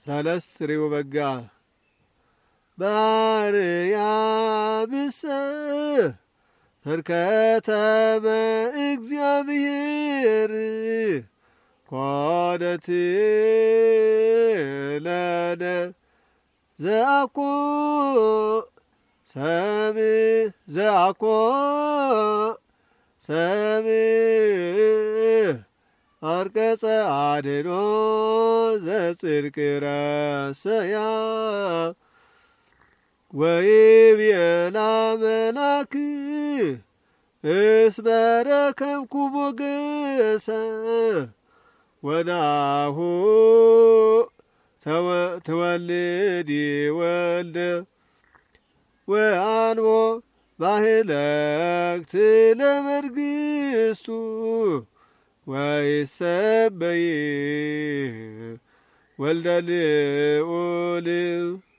ሰለስትሪው በጋ ባርያብሰ ተርከተበ እግዚአብሔር ኮነት ለነ ዘአኮ ሰብእ አርቀጸ አድኖ ዘጽድቅ ረሰያ ወይቤላ መላክ እስበረከብኩ ሞገሰ ወናሁ ትወልዲ ወልደ ወአንቦ ባሕለክት ለመንግሥቱ ወይሰበይ ወልደ ልዑል